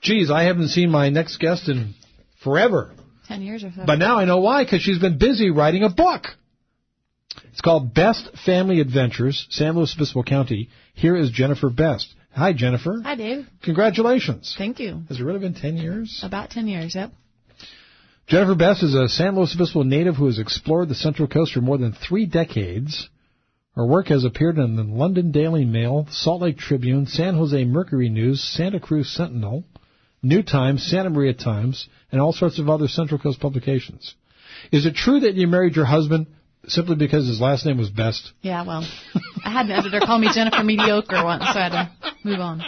Geez, I haven't seen my next guest in forever. 10 years or so. But now I know why, because she's been busy writing a book. It's called Best Family Adventures, San Luis Obispo County. Here is Jennifer Best. Hi, Jennifer. Hi, Dave. Congratulations. Thank you. Has it really been 10 years? About 10 years, yep. Jennifer Best is a San Luis Obispo native who has explored the Central Coast for more than 3 decades. Her work has appeared in the London Daily Mail, Salt Lake Tribune, San Jose Mercury News, Santa Cruz Sentinel, New Times, Santa Maria Times, and all sorts of other Central Coast publications. Is it true that you married your husband simply because his last name was Best? Yeah, well, I had an editor call me Jennifer Mediocre once, so I had to move on.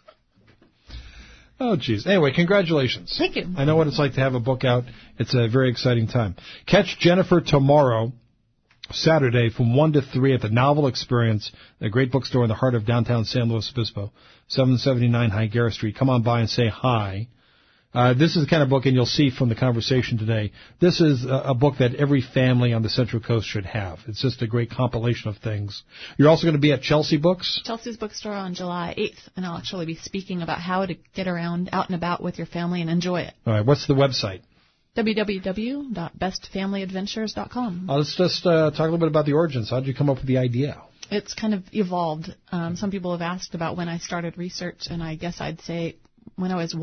Oh, geez. Anyway, congratulations. Thank you. I know what it's like to have a book out. It's a very exciting time. Catch Jennifer tomorrow, Saturday, from 1 to 3 at the Novel Experience, a great bookstore in the heart of downtown San Luis Obispo, 779 Higuera Street. Come on by and say hi. This is the kind of book, and you'll see from the conversation today, this is a book that every family on the Central Coast should have. It's just a great compilation of things. You're also going to be at Chelsea Books? Chelsea's Bookstore on July 8th, and I'll actually be speaking about how to get around, out and about with your family and enjoy it. All right, what's the website? www.bestfamilyadventures.com. Let's just talk a little bit about the origins. How did you come up with the idea? It's kind of evolved. Some people have asked about when I started research, and I guess I'd say when I was